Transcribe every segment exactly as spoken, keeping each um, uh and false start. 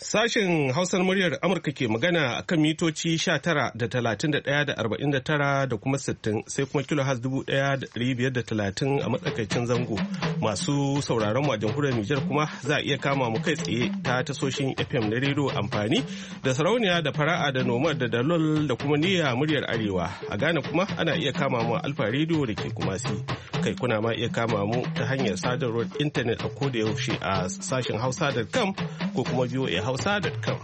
Sashen Hausar muryar Amurka ke magana a kan mitoci sha tara da talatin da ɗaya da arba'in da tara da kuma sittin sai kuma kilohaz dubu ɗaya da ɗari biyar da talatin a matsakaicin zango. Masu sauraron mu a jamhuriyar Nijar kuma za a iya kama mu kai tsaye ta tasoshin F M na rediyo amfani da sarauniya da fara'a da nomad da dalol da kuma niyya muryar Arewa. A Ghana kuma ana iya kama mu a Alfa rediyo da ke Kumasi. Kai kuna ma iya kama mu ta hanyar sadarwar intanet a koda yaushe a sashen hausa dot com ko kuma V O A hausa dot com.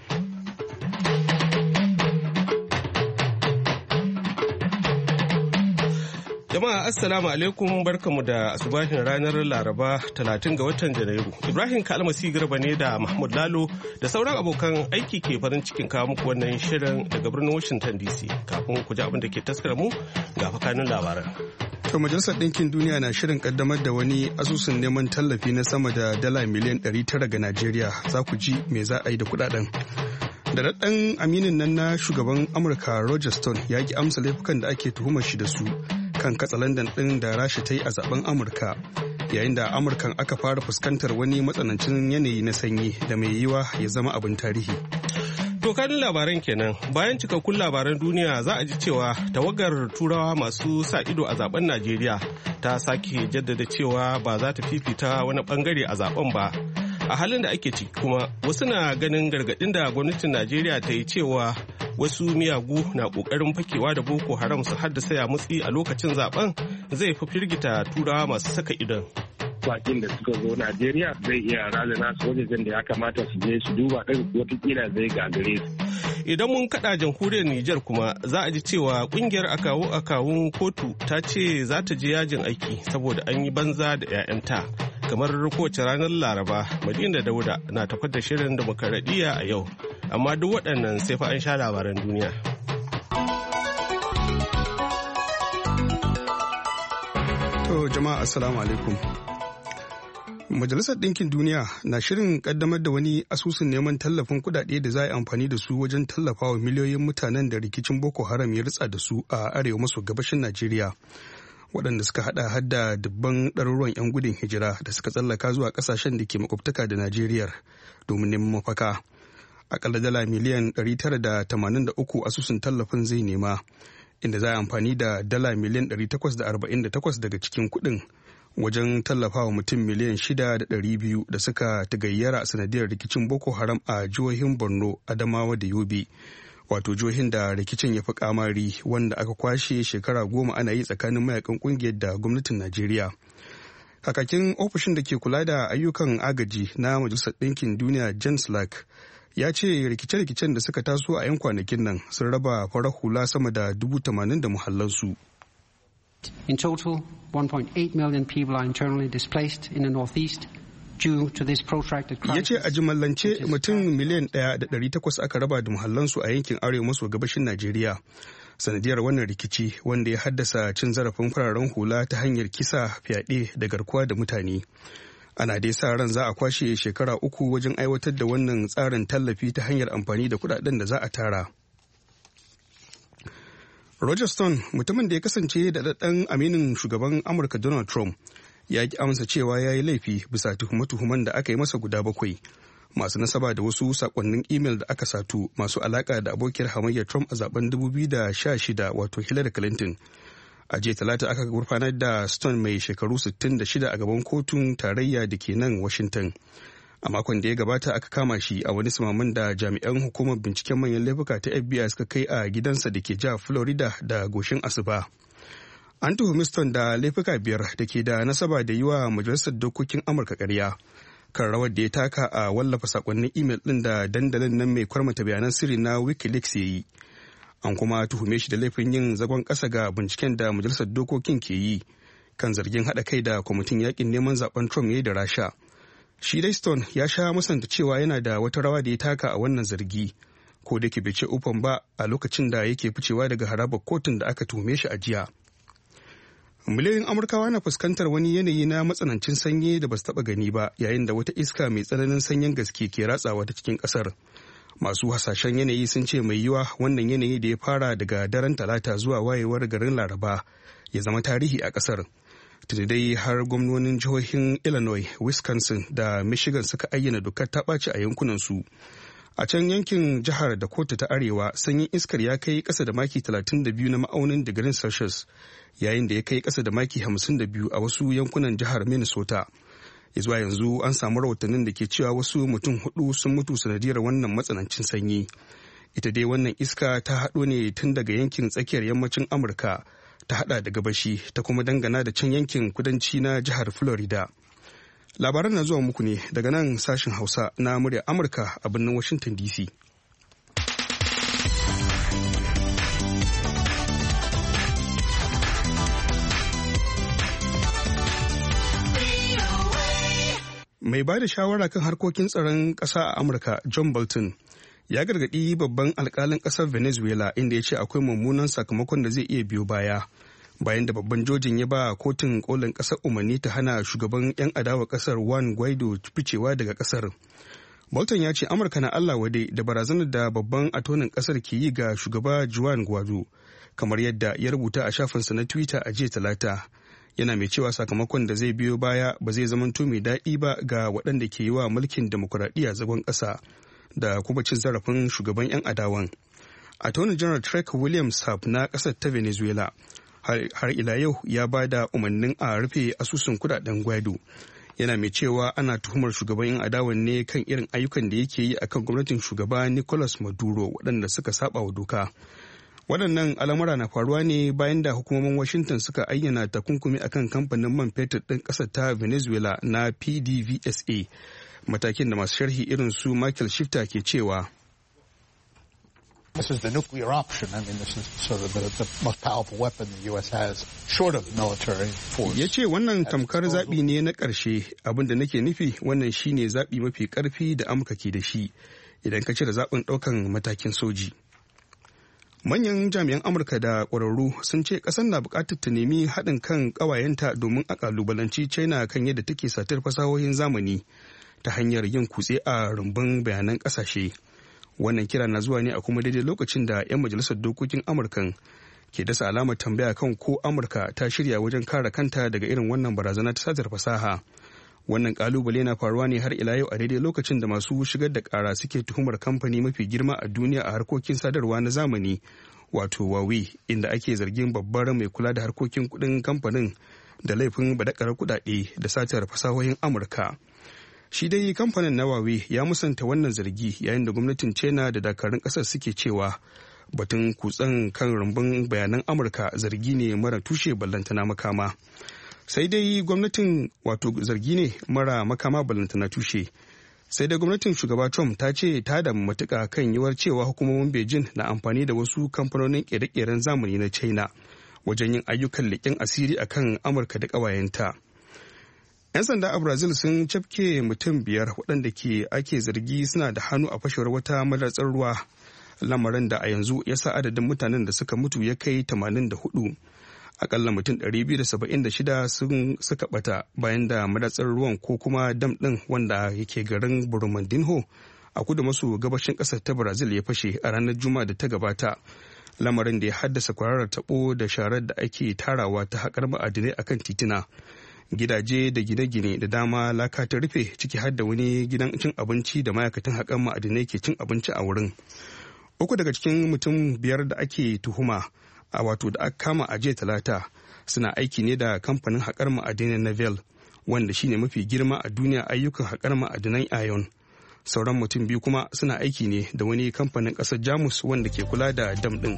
Jama'a assalamu alaikum, barkamu da asubahin ranar Laraba talatin ga watan Janairu. Ibrahim Kalmasi Garba ne da Mahmud Lalo da sauran abokan aiki ke farin cikin kawo muku wannan shirin daga birnin Washington D C. Kafin ku ji abin da ke taskar mu ga fakanin labaran. To Majalisar Ɗinkin Duniya na shirin kaddamar da wani asusun neman tallafi na sama da dala miliyan ɗari tara ga Najeriya. Za ku ji me za a yi da kuɗaɗen. Da daɗɗan aminin nan na shugaban Amurka Roger Stone ya ki amsa laifukan da ake tuhumar shi da su kan katsalandan ɗin da Rasha ta yi a zaben Amurka. Yayin da Amurkan aka fara fuskantar wani matsanancin yanayi na sanyi da mai yiwa ya zama abin tarihi. To kanin labaran kenan, bayan cikakkun labaran duniya za a ji cewa tawagar turawa masu sa ido a zaben Najeriya ta sake jaddada cewa ba za ta fifita wani bangare a zaben ba. A halin da ake ciki kuma wasu na ganin gargadin da gwamnatin Najeriya ta yi cewa wasu miyagu na kokarin fakewa da Boko Haram su haddasa yamutsi a lokacin zaben zai fi firgita turawa masu saka idon. bakin da suka zo Najeriya zai iya razana su wajen da ya kamata su je su duba ɗin watakila zai gagare su. Idan mun kaɗa jamhuriyar Nijar kuma za a ji cewa ƙungiyar akawu akawun kotu ta ce za ta je yajin aiki saboda an yi banza da 'ya'yanta. Kamar kowace ranar Laraba, Madina Dauda na tafar da shirin demokaradiyya a yau. Amma duk waɗannan sai fa an sha labaran duniya. To jama'a assalamu alaikum. Majalisar Ɗinkin Duniya na shirin ƙaddamar da wani asusun neman tallafin kuɗaɗe da za a yi amfani da su wajen tallafawa miliyoyin mutanen da rikicin Boko Haram ya ritsa da su a arewa maso gabashin Najeriya, waɗanda suka haɗa hadda dubban ɗaruruwan 'yan gudun hijira da suka tsallaka zuwa ƙasashen da ke makwabtaka da Najeriya domin neman mafaka. Aƙalla dala miliyan ɗari tara da tamanin da uku asusun tallafin zai nema, inda za a yi amfani da dala miliyan ɗari takwas da arba'in da takwas daga cikin kuɗin wajen tallafawa mutum miliyan shida da ɗari biyu da suka tagayyara a sanadiyar rikicin Boko Haram a jihohin Borno, Adamawa da Yobe, wato jihohin da rikicin ya fi kamari, wanda aka kwashe shekara goma ana yi tsakanin mayakan kungiyar da gwamnatin Najeriya. Kakakin ofishin da ke kula da ayyukan agaji na Majalisar Ɗinkin Duniya Jan Slack ya ce rikice-rikicen da suka taso a 'yan kwanakin nan sun raba farar hula sama da dubu tamanin da muhallansu. In total, one point eight million people are internally displaced in the northeast due to this protracted crisis. Ya ce a jimallance mutum miliyan ɗaya da ɗari takwas aka raba da muhallansu a yankin arewa maso gabashin Najeriya sanadiyar wannan rikici, wanda ya haddasa cin zarafin fararen hula ta hanyar kisa, fyaɗe da garkuwa da mutane. Ana dai sa ran za a kwashe shekara uku wajen aiwatar da wannan tsarin tallafi ta hanyar amfani da kuɗaɗen da za a tara. Roger Stone, mutumin da ya kasance da daɗaɗɗen aminin shugaban Amurka Donald Trump, ya ki amsa cewa ya yi laifi bisa tuhume-tuhumen da aka yi masa guda bakwai masu nasaba da wasu sakonnin imel da aka satu masu alaka da abokiyar hamayyar Trump a zaben dubu biyu da sha shida, wato Hillary Clinton. A jiya Talata aka gurfanar da Stone mai shekaru sittin da shida a gaban kotun tarayya da ke nan Washington. A makon da ya gabata aka kama shi a wani samamin da jami'an hukumar binciken manyan laifuka ta F B I suka kai a gidansa da ke jihar Florida da goshin asuba. An tuhumi Stone da laifuka biyar da ke da nasaba da yi wa Majalisar Dokokin Amurka ƙarya kan rawar da ya taka a wallafa sakonnin imel ɗin da dandalin nan mai kwarmata bayanan sirri na Wikileaks ya yi. An kuma tuhume shi da laifin yin zagon ƙasa ga binciken da Majalisar Dokokin ke yi kan zargin haɗa kai da kwamitin yakin neman zaben Trump ya yi da Rasha. Shi dai Stone ya sha musanta cewa yana da wata rawa da ya taka a wannan zargi, ko da ke bai ce ufan ba a lokacin da yake ficewa daga harabar kotun da aka tuhume shi a jiya. Miliyoyin Amurkawa na fuskantar wani yanayi na matsanancin sanyi da ba su taɓa gani ba, yayin da wata iska mai tsananin sanyin gaske ke ratsawa ta cikin ƙasar. Masu hasashen yanayi sun ce mai yiwa wannan yanayi da ya fara daga daren Talata zuwa wayewar garin Laraba ya zama tarihi a ƙasar. tunda dai har gwamnonin jihohin Illinois, Wisconsin da Michigan suka ayyana dokar ta ɓaci a yankunansu. A can yankin jihar Dakota ta Arewa, sanyin iskar ya kai ƙasa da maki talatin da biyu na ma'aunin digirin Celsius, yayin da ya kai ƙasa da maki hamsin da biyu a wasu yankunan jihar Minnesota. Zuwa yanzu an samu rahotannin da ke cewa wasu mutum hudu sun mutu sanadiyar wannan matsanancin sanyi. Ita dai wannan iska ta haɗo ne tun daga yankin tsakiyar yammacin Amurka, ta haɗa da gabashi, ta kuma dangana da can yankin kudanci na jihar Florida. Labaran na zuwa muku ne daga nan sashen Hausa na muryar Amurka a birnin Washington D C. Mai ba da shawara kan harkokin tsaron ƙasa a Amurka, John Bolton, ya gargaɗi babban alkalin ƙasar Venezuela inda ya ce akwai mummunan sakamakon da zai iya biyo baya. Bayan da babban jojin ya ba kotun kolin ƙasar umarni ta hana shugaban 'yan adawa ƙasar Juan Guaido ficewa daga ƙasar. Bolton ya ce Amurka na Allah wade da barazanar da babban atonin ƙasar ke yi ga shugaba Juan Guaido, kamar yadda ya rubuta a shafinsa na Twitter a jiya Talata. Yana mai cewa sakamakon da zai biyo baya ba zai zamanto mai daɗi ba ga waɗanda ke yi wa mulkin demokuraɗiyya zagon ƙasa da kuma cin zarafin shugaban 'yan adawan. Attorney General Trek Williams Saab na ƙasar ta Venezuela har ila yau ya ba da umarnin a rufe asusun kudaden Guaido. Yana mai cewa ana tuhumar shugaban 'yan adawan ne kan irin ayyukan da yake yi akan gwamnatin shugaba Nicolas Maduro waɗanda suka saba wa doka. Waɗannan al'amura na faruwa ne bayan da hukumomin Washington suka ayyana takunkumi akan kamfanin man fetur ɗin ƙasar ta Venezuela na P D V S A, matakin da masu sharhi irin su Michael Shifter ke cewa. This is the nuclear option. I mean, this is sort of the, the most powerful weapon the U S has, short of military force. Ya ce wannan tamkar zaɓi ne na ƙarshe, abin da nake nufi wannan shine zaɓi mafi ƙarfi da Amurka ke da shi idan ka cire zaɓin ɗaukan matakin soji. Manyan jami'an Amurka da ƙwararru sun ce ƙasar na buƙatar ta nemi haɗin kan ƙawayenta domin a ƙalubalanci China kan yadda take satar fasahohin zamani ta hanyar yin kutse a rumbun bayanan ƙasashe. Wannan kira na zuwa ne a kuma daidai lokacin da 'yan majalisar dokokin Amurkan ke dasa alamar tambaya kan ko Amurka ta shirya wajen kare kanta daga irin wannan barazana ta satar fasaha. Wannan kalubale na faruwa ne har ila yau a daidai lokacin da masu shigar da kara suke tuhumar kamfani mafi girma a duniya a harkokin sadarwa na zamani, wato Huawei, inda ake zargin babbar mai kula da harkokin kudin kamfanin da laifin badakarar kudade da satar fasahohin Amurka. Shi dai kamfanin na Huawei ya musanta wannan zargi, yayin da gwamnatin China da dakarun kasar suke cewa batun kutsen kan rumbun bayanan Amurka zargi ne mara tushe ballantana makama. Sai dai gwamnatin wato zargi ne mara makama ballantana tushe. Sai dai gwamnatin shugaba Trump ta ce ta damu matuƙa kan yiwuwar cewa hukumomin Beijing na amfani da wasu kamfanonin ƙere-ƙeren zamani na China wajen yin ayyukan leƙen asiri akan Amurka da ƙawayenta. 'Yan sanda a Brazil sun cafke mutum biyar waɗanda ke ake zargi suna da hannu a fashewar wata madatsar ruwa, lamarin da a yanzu ya sa adadin mutanen da suka mutu ya kai tamanin da hudu. Akalla mutum ɗari biyu da saba'in da shida sun suka bata bayan da madatsar ruwan ko kuma dam ɗin wanda yake garin Brumadinho a kudu maso gabashin ƙasar ta Brazil ya fashe a ranar Juma'a da ta gabata. Lamarin da ya haddasa kwararar taɓo da sharar da ake tarawa ta haƙar ma'adinai akan titina. Gidaje da gine-gine da dama laka ta rufe, ciki har da wani gidan cin abinci da ma'aikatan haƙar ma'adinai ke cin abinci a wurin. Uku daga cikin mutum biyar da ake tuhuma a wato da aka kama a jiya Talata suna aiki ne da kamfanin haƙar ma'adinai na Vel, wanda shine mafi girma a duniya ayyukan haƙar ma'adinan iron. Sauran mutum biyu kuma suna aiki ne da wani kamfanin ƙasar Jamus wanda ke kula da dam ɗin.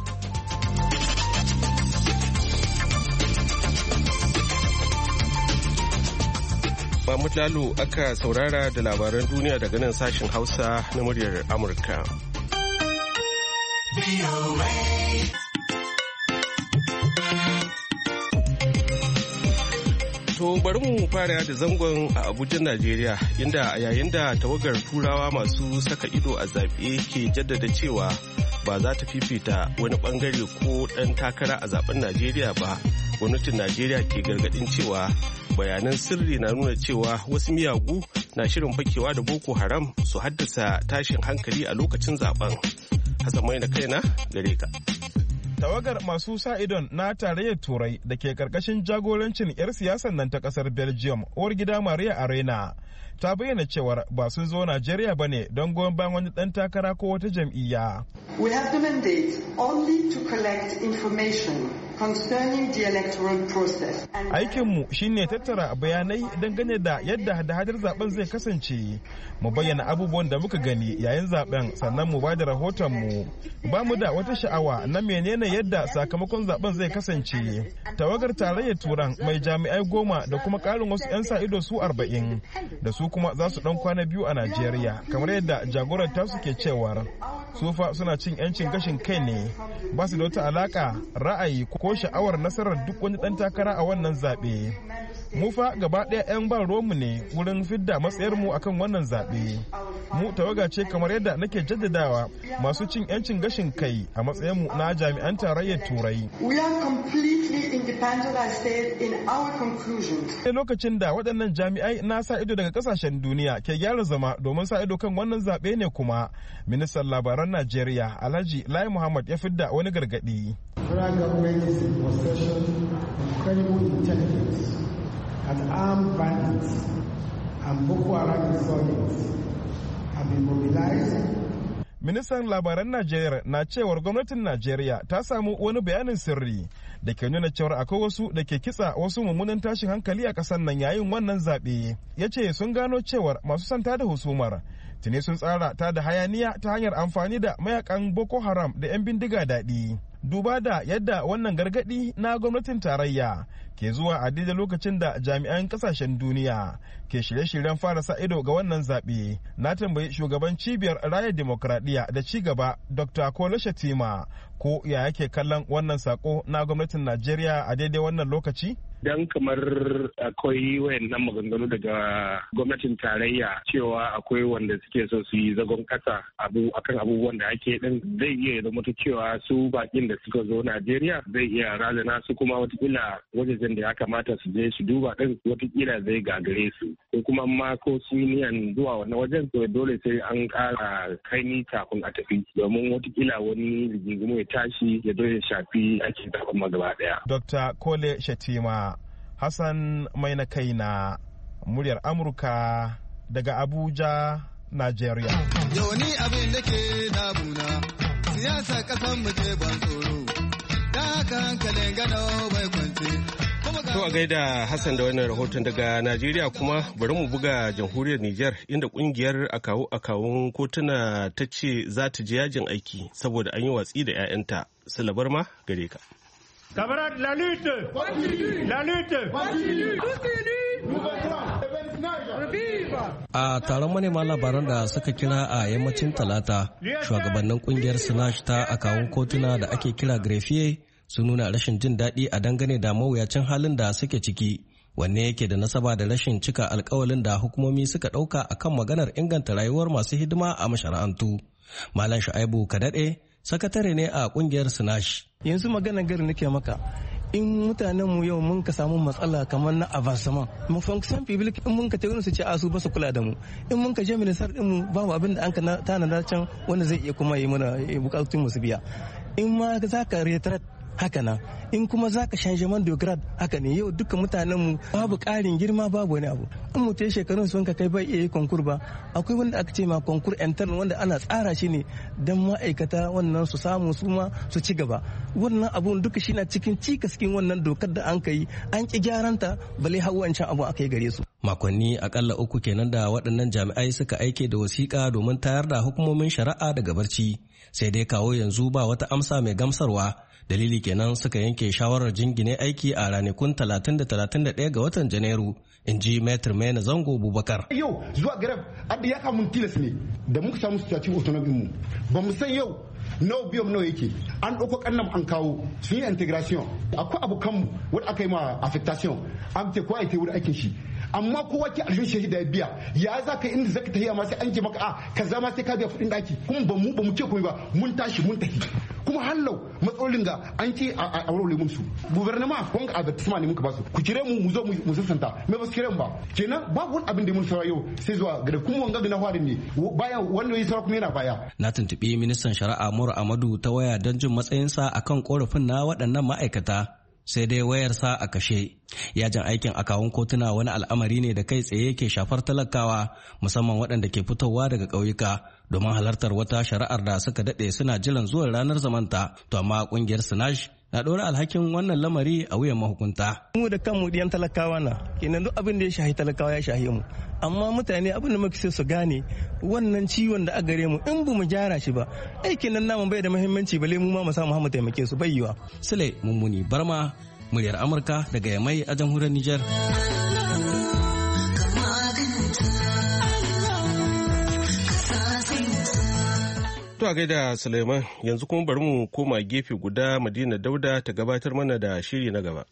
Mahmud Lalo aka saurara da labaran duniya daga nan sashen Hausa na muryar Amurka. To bari mu fara da zangon a Abuja, Najeriya, inda a yayin da tawagar turawa masu saka ido a zaɓe ke jaddada cewa ba za ta fifita wani bangare ko ɗan takara a zaben Najeriya ba, gwamnatin Najeriya ke gargaɗin cewa bayanan sirri na nuna cewa wasu miyagu na shirin fakewa da Boko Haram su haddasa tashin hankali a lokacin zaben. Hassan mai na kaina gare ka. Tawagar masu sa idon na tarayyar Turai da ke karkashin jagorancin 'yar siyasar nan ta kasar Belgium, uwar gida Maria Arena, ta bayyana cewar ba sun zo Najeriya ba ne don goyon bayan wani ɗan takara ko wata jam'iyya. We have the mandate only to collect information concerning the electoral process. Aikinmu shine tattara bayanai dangane da yadda hada-hadar zaben zai kasance. Mu bayyana abubuwan da muka gani yayin zaben sannan mu bada rahotonmu. Ba mu da wata sha'awa na menene yadda sakamakon zaben zai kasance. Tawagar tarayyar Turan mai jami'ai goma da kuma ƙarin wasu 'yan sa ido su arba'in da su kuma za su ɗan kwana biyu a Najeriya, kamar yadda jagorar tasu ke cewar. Sufa suna cin 'yancin gashin kai ne, ba su da wata alaka, ra'ayi ko sha'awar nasarar duk wani ɗan takara a wannan zaɓe. Mu fa gaba ɗaya 'yan ban romu ne wurin fidda matsayarmu akan wannan zaɓe. Mu tawaga ce kamar yadda nake jaddadawa masu cin 'yancin gashin kai a matsayinmu na jami'an tarayyar Turai. We are completely independent, I said, in our conclusions. Sai lokacin da waɗannan jami'ai na sa ido daga ƙasashen duniya ke gyara zama domin sa ido kan wannan zaɓe ne kuma ministan labaran Najeriya Alhaji Lai Muhammad ya fidda wani gargaɗi. Federal government is in possession of credible intelligence that armed bandits and Boko Haram insurgents have been mobilized. Ministan labaran Najeriya na cewar gwamnatin Najeriya ta samu wani bayanin sirri da ke nuna cewar akwai wasu da ke kitsa wasu mummunan tashin hankali a ƙasar nan yayin wannan zaɓe. Ya ce sun gano cewar masu santa da husumar tuni sun tsara ta da hayaniya ta hanyar amfani da mayakan Boko Haram da 'yan bindiga daɗi. Duba da yadda wannan gargaɗi na gwamnatin tarayya ke zuwa a daidai lokacin da jami'an kasashen duniya ke shirye-shiryen fara sa ido ga wannan zaɓe, na tambayi shugaban cibiyar raya demokradiyya da ci gaba Doctor Kole Shatima ko ya yake kallon wannan sako na gwamnatin Najeriya a daidai wannan lokaci? Dan kamar akwai wayannan maganganu daga gwamnatin tarayya cewa akwai wanda suke so su yi zagon kasa abu akan abubuwan da ake din, zai iya zama cewa su bakin da suka zo Najeriya zai iya razana su kuma watakila wajen da ya kamata su je su duba din watakila zai gagare su ko kuma ma ko su niyan zuwa wannan wajen to dole sai an kara kaini kafin a tafi domin watakila wani rigingimu ya tashi ya zo ya shafi ake zaben ma gaba daya. Doctor Kole Shatima, Hassan mai na kai na muryar Amurka daga Abuja, Najeriya. Yau ni abin da ke damuna siyasa kasan mu ke ban tsoro, da haka hankalin gano bai kwance. To a gaida Hassan da wannan rahoton daga Najeriya kuma bari mu buga jamhuriyar Nijar inda kungiyar akawu akawun kotuna ta ce za ta je yajin aiki saboda an yi watsi da 'ya'yanta. Salabar ma gare ka. Camarade, la lutte! La lutte! A taron manema labaran da suka kira a yammacin talata, shugabannin kungiyar Sinash ta akawun kotuna da ake kira Greffier sun nuna rashin jin daɗi a dangane da mawuyacin halin da suke ciki, wanne yake da nasaba da rashin cika alkawalin da hukumomi suka ɗauka akan maganar inganta rayuwar masu hidima a mashara'antu. Malam Shu'aibu Kadaɗe, sakatare ne a kungiyar Sinash. Yanzu magana gari nake maka, in mutanen mu yau mun ka samu matsala kamar na avancement mu function public in mun ka tayi su ce a su ba su kula da mu, in mun ka je ministar din mu babu abin da an ka tanada can wanda zai iya kuma yi mana bukatun mu su biya. In ma za ka retret haka nan, in kuma za ka changement de grade haka ne. Yau duka mutanen mu babu ƙarin girma babu wani abu. In mutum shekarun sun ka kai bai iya yi konkur ba, akwai wanda aka ce ma konkur intern wanda ana tsara shi ne don ma'aikata wannan su samu su ma su ci gaba. Wannan abun duka shi na cikin cikaskin wannan dokar da an kai, an ki gyaranta bale har wancan abu aka yi gare su. Makonni akalla uku kenan da waɗannan jami'ai suka aike da wasiƙa domin tayar da hukumomin shari'a daga barci, sai dai kawo yanzu ba wata amsa mai gamsarwa. Dalili kenan suka yanke shawarar jingine aiki a ranakun talatin da talatin da ɗaya ga watan Janairu, in ji Maitre Maina Zango Bubakar. Yau zuwa garab adda ya kamun tilas ne da muka samu situation autonomy mu. Ba mu san yau nawa biyan nawa yake. An ɗauko kannam an kawo sun yi integration. Akwai abokanmu wanda aka yi ma affectation. An ce ko ake wurin aikin shi. amma kowa ke alhin shahida ya biya ya za ka inda zaka tafiya ma sai an ce maka a kaza ma sai ka biya kuɗin daki kuma ba mu ba mu ce komai ba mun tashi mun tafi kuma hallau matsalolin ga an ce a aure mun su gouvernement kun ga advertisement ne muka ba su ku kire mu mu zo mu sassanta me ba su kire mu ba kenan babu wani abin da mun saura yau sai zuwa ga kuma wanga da na fara ne baya wanda yi saura kuma yana baya na tuntubi ministan shari'a Mura Amadu ta waya don jin matsayinsa akan korafin na waɗannan ma'aikata sai dai wayarsa a kashe. Yajin aikin akawun kotuna wani al'amari ne da kai tsaye ke shafar talakawa musamman waɗanda ke fitowa daga ƙauyuka domin halartar wata shari'ar da suka daɗe suna jiran zuwan ranar zamanta. To amma ƙungiyar Sinash na ɗora alhakin wannan lamari a wuyan mahukunta. Mu da kanmu ɗiyan talakawa na kenan duk abin da ya shahi talakawa ya shahi mu. Amma mutane abin da muke so su gane wannan ciwon da a gare mu in bu mu gyara shi ba aikin nan namu bai da muhimmanci bale mu ma mu samu mu taimake su bai yiwa. Sule Mummuni Barma, muryar Amurka daga Yamai a jamhuriyar Nijar. To a gaida Suleiman, yanzu kuma bari mu koma gefe guda Madina Dauda ta gabatar mana da shiri na gaba.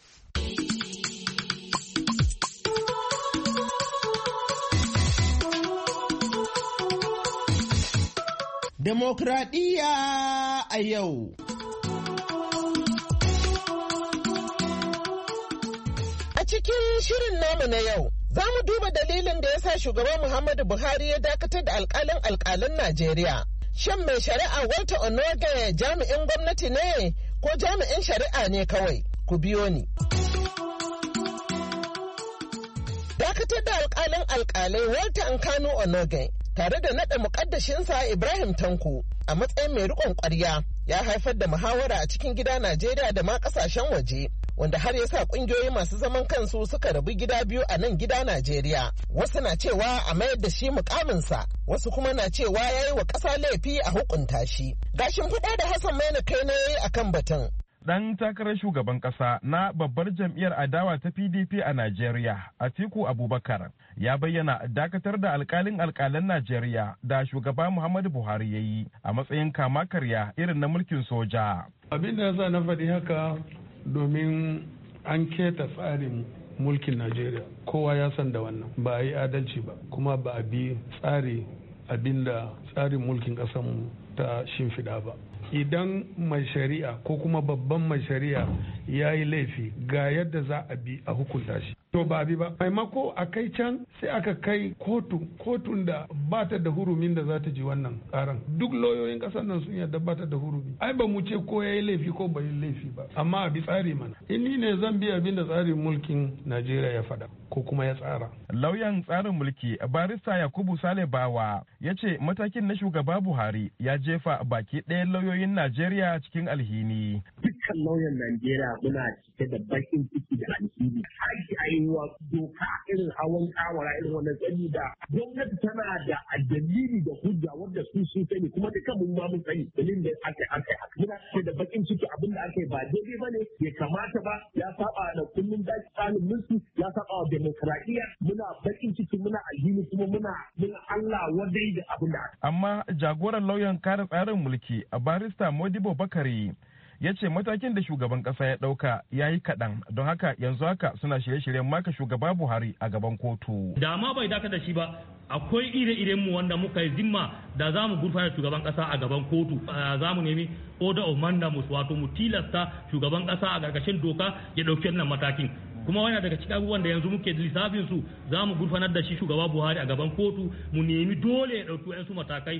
Demokradiyya a yau. A cikin shirin namu na yau, za mu duba dalilin da ya sa shugaban Muhammadu Buhari ya dakatar da alkalin alkalin Najeriya. Shin mai shari'a Walter Onoge jami'in gwamnati ne ko jami'in shari'a ne kawai? Ku biyo ni. Dakatar da alkalin alkalai Walter Nkanu Onoge tare da naɗa muƙaddashinsa Ibrahim Tanko a matsayin mai riƙon ƙwarya ya haifar da muhawara a cikin gida Najeriya da ma ƙasashen waje, wanda har ya sa ƙungiyoyi masu zaman kansu suka rabu gida biyu a nan gida Najeriya. Wasu na cewa a mayar da shi mukaminsa, wasu kuma na cewa ya yi wa ƙasa laifi a hukunta shi. Ga shimfiɗa da Hassan Maina kai na yi a kan batun. Dan takarar shugaban kasa na babbar jam'iyyar adawa ta P D P a Najeriya, Atiku Abubakar, ya bayyana dakatar da alkalin alkalan Najeriya da shugaba Muhammadu Buhari ya yi a matsayin kama karya irin na mulkin soja. Abin da yasa na faɗi haka domin an keta tsarin mulkin Najeriya. Kowa ya san da wannan. Ba a yi adalci ba, kuma ba a bi tsari abinda tsarin mulkin ƙasarmu ta shimfiɗa ba. Idan mai shari'a ko kuma babban mai shari'a ya yi laifi ga yadda za a bi a hukunta shi. To ba bi ba. Maimako a kai can sai aka kai kotu, kotun da ba ta da hurumin da za ta ji wannan karan. Duk lauyoyin kasar nan sun yarda ba ta da hurumi. Ai ba mu ce ko ya yi laifi ko bai yi laifi ba. Amma a bi tsari mana. In ni ne zan bi abin da tsarin mulkin Najeriya ya faɗa ko kuma ya tsara. Lauyan tsarin mulki barista Yakubu Sale Bawa ya ce matakin na shugaba Buhari ya jefa baki ɗayan lauyoyin Najeriya cikin alhini. Dukkan lauyan Najeriya muna cike da bakin ciki da alhini. Aiki a yi wa doka irin hawan kawara irin wannan sani da gwamnati tana da dalili da hujja wanda su su sani kuma duka mun ma mun sani dalilin da aka aka muna cike da bakin ciki abin da aka yi ba daidai bane bai kamata ba ya saba da kullun da tsarin mulki ya saba wa demokradiyya muna bakin ciki muna alhini kuma muna muna Allah wadai da abin da aka. Amma jagoran lauyan kare tsarin mulki a barista Modibo Bakari ya ce matakin da shugaban kasa ya dauka ya yi kaɗan don haka yanzu haka suna shirye-shiryen maka shugaba Buhari a gaban kotu. Da ma bai daka da shi ba akwai ire-iren mu wanda muka yi zimma da za mu gurfanar shugaban kasa a gaban kotu. Za mu nemi order of mandamus wato mu tilasta shugaban kasa a gargashin doka ya dauki wannan matakin. Kuma wani daga cikin abubuwan da yanzu muke lissafin su za mu gurfanar da shi shugaba Buhari a gaban kotu mu nemi dole ya dauki wasu matakai.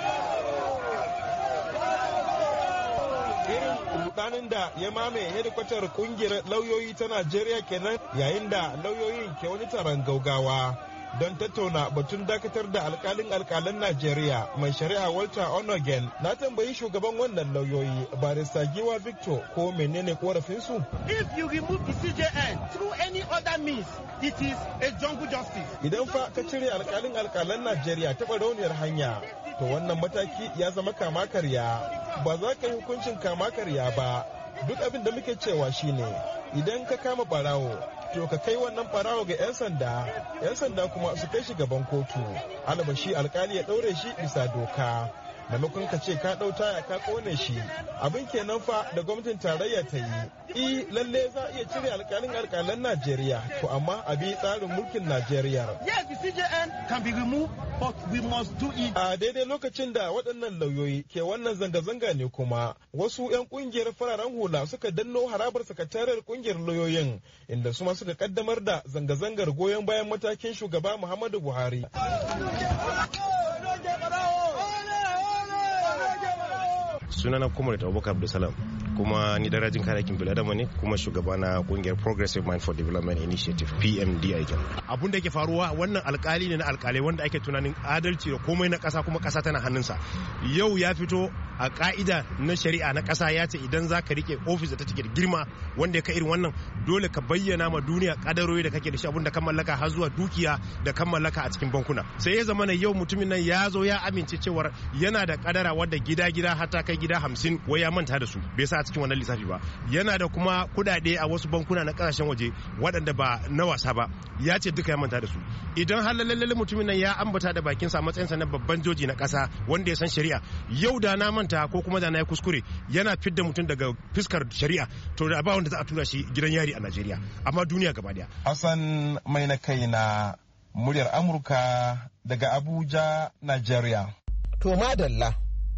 Irin rudanin da ya mamaye hedikwatar kungiyar lauyoyi ta Najeriya kenan yayin da lauyoyin ke wani taron gaugawa don tattauna batun dakatar da alkalin alkalan Najeriya mai shari'a Walter Onogen. Na tambayi shugaban wannan lauyoyi barista Giwa Victor ko menene korafinsu. If you remove the C J N through any other means, it is a jungle justice. Idan fa ka cire alkalin alkalan Najeriya ta barauniyar hanya, to wannan mataki ya zama kama karya. Ba za ka yi hukuncin kama karya ba. Duk abin da muke cewa shine idan ka kama barawo to ka kai wannan barawo ga 'yan sanda 'yan sanda kuma su kai shi gaban kotu alabashi alkali ya ɗaure shi bisa doka. maimakon ka ce ka ɗau taya ka ƙone shi. Abin kenan fa da gwamnatin tarayya ta yi. I lalle za a iya cire alƙalin alƙalan Najeriya, to amma a bi tsarin mulkin Najeriya. Yes, the C J N can be removed, but we must do it. A daidai lokacin da waɗannan lauyoyi ke wannan zanga-zanga ne kuma wasu 'yan ƙungiyar fararen hula suka danno harabar sakatariyar ƙungiyar lauyoyin inda su ma suka kaddamar da zanga-zangar goyon bayan matakin shugaba Muhammadu Buhari. Sunana Comrade Abubakar Abdulsalam, kuma ni darajin kare hakkin bil'adama ne, kuma shugaba na kungiyar Progressive Mind for Development Initiative P M D I. Abun da yake faruwa wannan alkali ne na alkalai wanda ake tunanin adalci da komai na kasa, kuma kasa tana hannunsa. Yau ya fito a ka'ida na shari'a na kasa ya ce idan za ka rike ofis da ta cike da girma wanda ya ka irin wannan, dole ka bayyana ma duniya kadarori da kake da shi, abun da kan mallaka har zuwa dukiya da kan mallaka a cikin bankuna. Sai ya zama na yau mutumin nan ya zo ya amince cewar yana da kadara wadda gida-gida hata kai gida hamsin wai ya manta da su, bai sa a cikin wannan lissafi ba. Yana da kuma kudade a wasu bankuna na kasashen waje waɗanda ba na wasa ba, ya ce duka ya manta da su. Idan har lalle mutumin nan ya ambata da bakinsa a matsayinsa na babban joji na ƙasa wanda ya san shari'a, yau da na manta ko kuma da na yi kuskure yana fidda mutum daga fuskar shari'a, to da ba wanda za a tura shi gidan yari a Najeriya, amma duniya gaba daya. Hassan mai na kai na muryar Amurka daga Abuja, Najeriya. To madalla.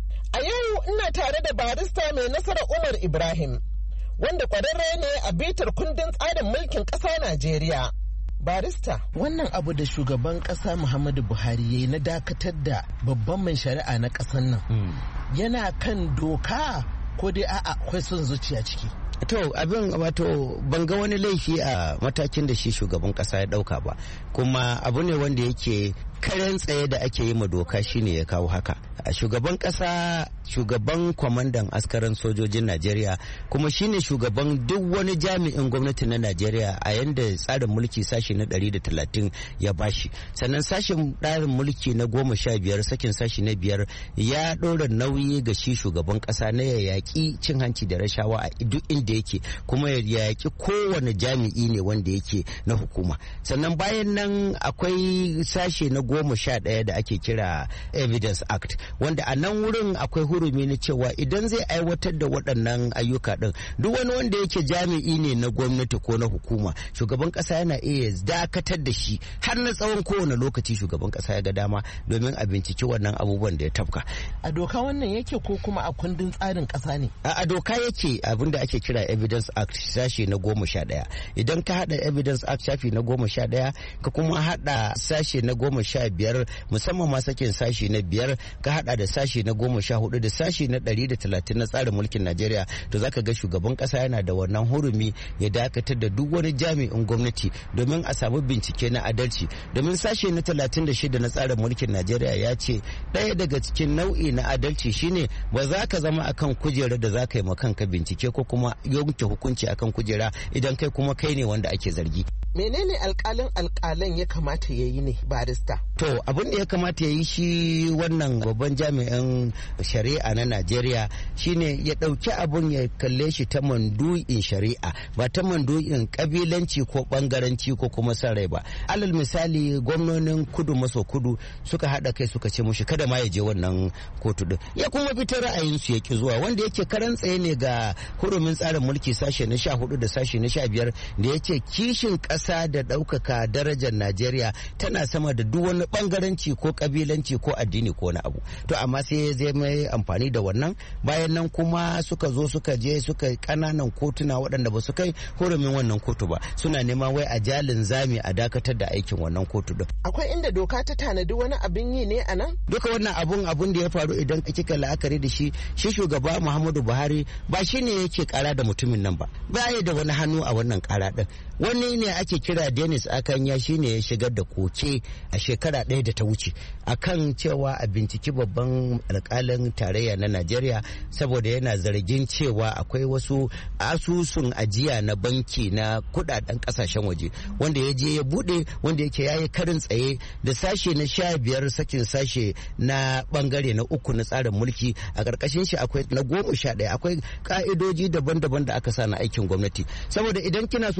A yau ina tare da barista mai nasara Umar Ibrahim, wanda kwararre ne a bitar kundin tsarin mulkin ƙasa Najeriya. Barista, wannan abu da shugaban ƙasa Muhammadu Buhari ya yi na dakatar da babban mai shari'a na ƙasar nan, hmm. yana kan doka ko dai a'a akwai son zuciya ciki? To abin wato ban ga wani laifi a matakin da shi shugaban kasa ya dauka ba, kuma abu ne wanda yake karen tsaye da ake yi ma doka shine ya kawo haka. Shugaban kasa shugaban kwamandan askaran sojojin Najeriya, kuma shine shugaban duk wani jami'in gwamnati na Najeriya a yanda tsarin mulki sashi na ɗari da talatin ya bashi. Sannan sashin tsarin mulki na goma sha biyar sakin sashi na biyar ya ɗora nauyi ga shi shugaban kasa na ya yaƙi cin hanci da rashawa a duk inda yake, kuma ya yaƙi kowane jami'i ne wanda yake na hukuma. Sannan bayan nan akwai sashe na goma sha ɗaya da ake kira Evidence Act, wanda a nan wurin akwai hurumi na cewa idan zai aiwatar da waɗannan ayyuka ɗin, duk wani wanda yake jami'i ne na gwamnati ko na hukuma, shugaban ƙasa yana iya dakatar da shi har na tsawon kowane lokaci shugaban ƙasa ya ga dama domin a binciki wannan abubuwan da ya tafka. A doka wannan yake ko kuma a kundin tsarin ƙasa ne? A doka yake, abin da ake kira Evidence Act sashi na goma sha ɗaya. Idan ka haɗa Evidence Act shafi na goma sha ɗaya ka kuma haɗa sashe na goma sha biyar, musamman ma sakin sashi na biyar, ka haɗa da sashi na goma sha hudu da sashi na ɗari da talatin na tsarin mulkin Najeriya, to zaka ga shugaban ƙasa yana da wannan hurumi ya dakatar da duk wani jami'in gwamnati domin a samu bincike na adalci. Domin sashi na talatin da shida na tsarin mulkin Najeriya ya ce ɗaya daga cikin nau'i na adalci shine ba za ka zama akan kujerar da za ka yi ma kanka bincike ko kuma yanke hukunci akan kujera idan kai kuma kai ne wanda ake zargi. Menene alkalin alkalan ya kamata ya yi ne, barista? To abin da ya kamata ya yi shi wannan babban jami'in shari'a na Najeriya shine ya ɗauki abun ya kalle shi ta mandu'in shari'a, ba ta mandu'in kabilanci ko bangaranci ko kuma son rai ba. Alal misali, gwamnonin kudu maso kudu suka haɗa kai suka ce mushi kada ma ya je wannan kotu din, ya kuma fitar ra'ayinsu ya ki zuwa, wanda yake karan tsaye ne ga hurumin tsarin mulki sashe na sha hudu da sashe na sha biyar da yake kishin ƙasa da ɗaukaka darajar Najeriya tana sama da duk wani bangaranci ko kabilanci ko addini ko wani abu. To amma sai zai mai amfani da wannan, bayan nan kuma suka zo suka je suka kananan kotuna waɗanda ba su kai hurumin wannan kotu ba, suna neman wai a jalin zami a dakatar da aikin wannan kotu din. Akwai inda doka ta tanadi wani abin yi ne a nan? Duka wannan abun abun da ya faru idan kika la'akari da shi, shi shugaba Muhammadu Buhari ba shi ne yake kara da mutumin nan ba, ba ya da wani hannu a wannan kara din. Wani ne ake kira Dennis Akanya, shi ne ya shigar da koke a shekara ɗaya da ta wuce akan cewa a binciki babban alkalin tarayya na Najeriya saboda yana zargin cewa akwai wasu asusun ajiya na banki na kudaden kasashen waje wanda ya je ya bude, wanda yake yayi karin tsaye da sashe na sha biyar sakin sashe na bangare na uku na tsarin mulki. A karkashin shi akwai na goma sha ɗaya, akwai ka'idoji daban-daban da aka sa na aikin gwamnati. Saboda idan kina so ki fahimci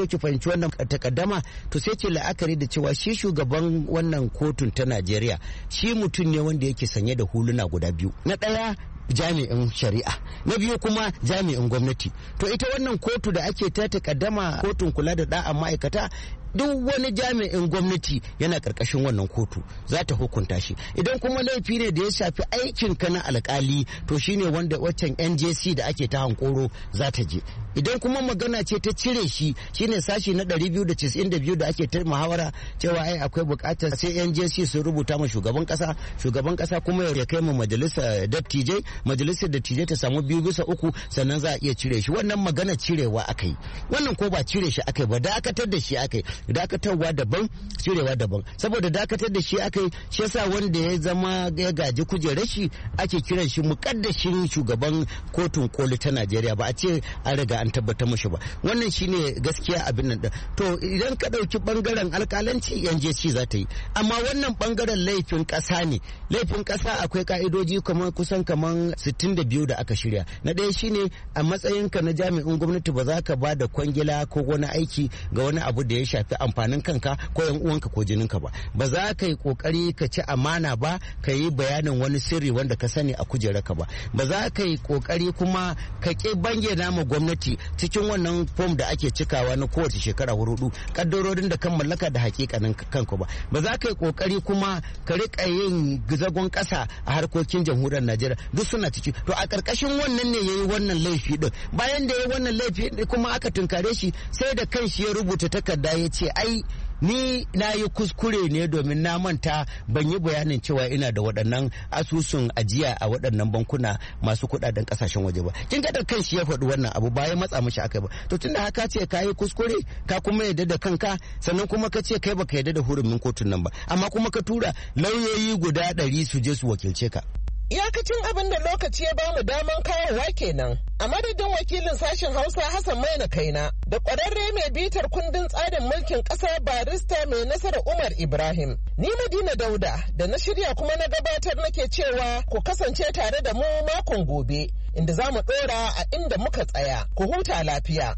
ɗauki wannan takaddama to sai ke la'akari da cewa shi shugaban wannan kotun ta Najeriya shi mutum ne wanda yake sanye da huluna guda biyu. Na ɗaya jami'in shari'a, na biyu kuma jami'in gwamnati. To ita wannan kotu da ake ta takaddama, kotun kula da da'an ma'aikata, duk wani jami'in gwamnati yana karkashin wannan kotu za ta hukunta shi. Idan kuma laifi ne da ya shafi aikin ka na alkali to shine wanda waccan N J C da ake ta hankoro za ta je. Idan kuma magana ce ta cire shi shine sashi na ɗari biyu da casa'in da biyu da ake ta muhawara cewa ai akwai bukatar sai N J C su rubuta ma shugaban kasa, shugaban kasa kuma ya kai ma majalisar dattijai, majalisar dattijai ta samu biyu bisa uku sannan za a iya cire shi. Wannan magana cirewa akai, wannan ko ba cire shi akai ba, dakatar da shi akai. Dakatarwa daban, cirewa daban. Saboda dakatar da shi aka yi, shi yasa wanda ya zama ya gaji kujerar shi ake kiran shi mukaddashin shugaban kotun koli ta Najeriya, ba a ce an riga an tabbatar mashi ba. Wannan shine gaskiya abin nan da. To idan ka dauki bangaren alkalanci N J C za ta yi, amma wannan bangaren laifin kasa ne. Laifin kasa akwai ka'idoji kamar kusan kamar sittin da biyu da aka shirya. Na ɗaya shine a matsayinka na jami'in gwamnati ba za ka ba da kwangila ko wani aiki ga wani abu da ya shafi amfanin kanka ko yan uwanka ko jininka ba. Ba za ka yi kokari ka ci amana ba, ka yi bayanin wani sirri wanda ka sani a kujerarka ba. Ba za ka yi kokari kuma ka ki bayyana ma gwamnati cikin wannan form da ake cikawa na kowace shekara hudu kaddarorin da kan mallaka da hakikanin kanku ba. Ba za ka yi kokari kuma ka rika yin zagon kasa a harkokin jamhuriyar Najeriya, duk suna ciki. To a karkashin wannan ne yayi wannan laifi din. Bayan da yayi wannan laifi kuma aka tunkare shi sai da kanshi ya rubuta takarda ya ce ai ni na yi kuskure ne domin na manta ban yi bayanin cewa ina da waɗannan asusun ajiya a waɗannan bankuna masu kuɗaɗen ƙasashen waje ba. Kin ga da kanshi ya faɗi wannan abu ba ya matsa mishi akai ba. To tunda haka ce ka yi kuskure ka kuma yadda da kanka sannan kuma ka ce kai baka yadda da hurumin kotun nan ba, amma kuma ka tura lauyoyi guda ɗari su je su wakilce ka. Iyakacin abin da lokaci ya bamu daman kawowa kenan. A madadin wakilin sashen Hausa Hassan Maina Kaina da ƙwararre mai bitar kundin tsarin mulkin ƙasa barista mai nasara Umar Ibrahim. Ni Madina Dauda da na shirya kuma na gabatar nake cewa ku kasance tare da mu makon gobe inda za mu ɗora a inda muka tsaya. Ku huta lafiya.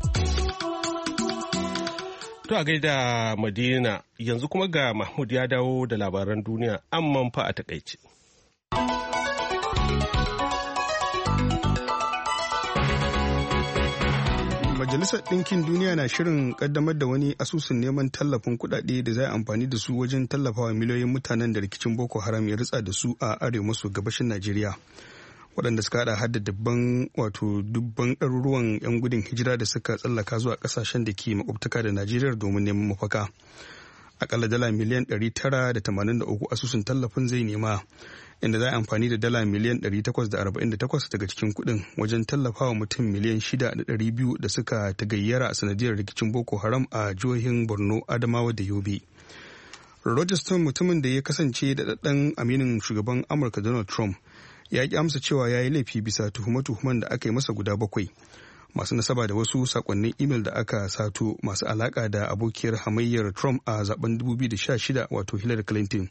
To a gaida Madina, yanzu kuma ga Mahmud ya dawo da labaran duniya amman fa a takaice. Majalisar Ɗinkin Duniya na shirin ƙaddamar da wani asusun neman tallafin kuɗaɗe da za a amfani da su wajen tallafawa miliyoyin mutanen da rikicin Boko Haram ya ritsa da su a arewa maso gabashin Najeriya. Waɗanda suka haɗa hadda dubban wato dubban ɗaruruwan 'yan gudun hijira da suka tsallaka zuwa ƙasashen da ke makwabtaka da Najeriya domin neman mafaka. Akalla dala miliyan ɗari tara da tamanin da uku asusun tallafin zai nema, inda za a amfani da dala miliyan ɗari takwas da arba'in da takwas daga cikin kuɗin wajen tallafawa mutum miliyan shida da ɗari biyu da suka tagayyara a sanadiyar rikicin Boko Haram a jihohin Borno, Adamawa da Yobe. Roger Stone, mutumin da ya kasance da ɗaɗɗan aminin shugaban Amurka Donald Trump, ya ki amsa cewa ya yi laifi bisa tuhume-tuhumen da aka yi masa guda bakwai masu nasaba da wasu sakonnin imel da aka sato masu alaka da abokiyar hamayyar Trump a zaben dubu biyu da sha shida wato Hillary Clinton.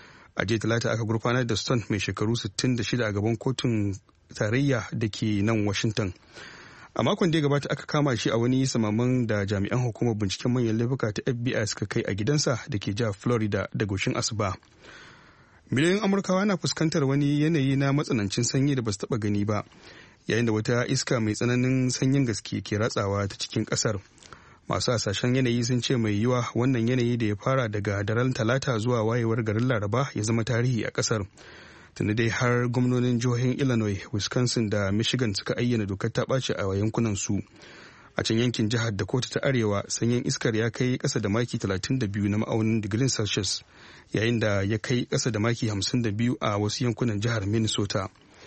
A jiya talata aka gurfanar da Stone mai shekaru sittin da shida a gaban kotun tarayya da ke nan Washington. A makon da ya gabata aka kama shi a wani samaman da jami'an hukumar binciken manyan laifuka ta F B I suka kai a gidansa da ke jihar Florida da goshin asuba. Miliyoyin Amurkawa na fuskantar wani yanayi na matsanancin sanyi da ba su taɓa gani ba, yayin da wata iska mai tsananin sanyin gaske ke ratsawa ta cikin ƙasar. Masu hasashen yanayi sun ce mai yiwa wannan yanayi da ya fara daga daren talata zuwa wayewar garin Laraba ya zama tarihi a ƙasar. Tunda dai har gwamnonin jihohin Illinois, Wisconsin da Michigan suka ayyana dokar ta ɓaci a yankunan su. A can yankin jihar Dakota ta Arewa, sanyin iskar ya kai ƙasa da maki talatin da biyu na ma'aunin digirin Celsius, yayin da ya kai ƙasa da maki hamsin da biyu a wasu yankunan jihar Minnesota.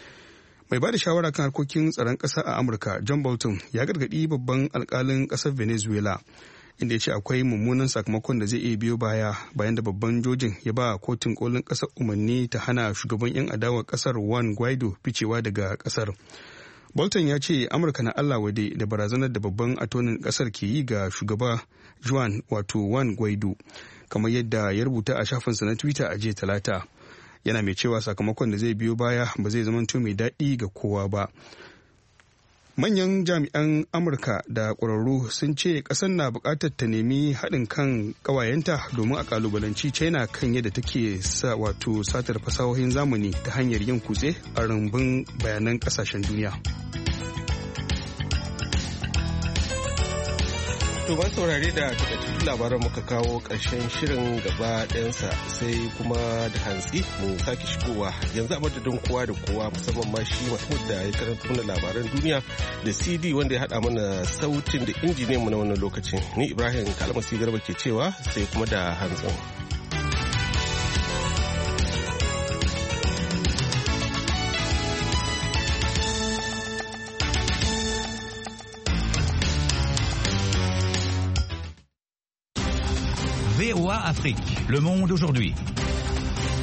Mai ba da shawara kan harkokin tsaron ƙasa a Amurka, John Bolton, ya gargaɗi babban alƙalin ƙasar Venezuela, inda ya ce akwai mummunan sakamakon da zai iya biyo baya bayan da babban jojin ya ba kotun kolin ƙasar umarni ta hana shugaban 'yan adawar ƙasar Juan Guaido ficewa daga ƙasar. Bolton ya ce Amurka na Allah wade da barazanar da babban atonin ƙasar ke yi ga shugaba Juan wato Juan Guaido, kamar yadda ya rubuta a shafinsa na Twitter a jiya talata. Yana mai cewa sakamakon da zai biyo baya ba zai zamanto mai daɗi ga kowa ba. manyan jami'an amurka da ƙwararru sun ce ƙasar na buƙatar ta nemi haɗin kan ƙawayenta domin a ƙalubalanci china kan yadda take sa wato satar fasahohin zamani ta hanyar yin kutse a rumbun bayanan ƙasashen duniya. To ban saurare da takaitattun labaran muka kawo ƙarshen shirin gaba ɗayansa sai kuma da hantsi mu sake shigowa yanzu a madadin kowa da kowa musamman ma shi Mahmud da ya karanta mana labaran duniya da C D wanda ya haɗa mana sautin da injiniyan mu na wannan lokacin. Ni Ibrahim Kalmasi Garba ke cewa sai kuma da hantsin. V O A Afrique, Le Monde aujourd'hui.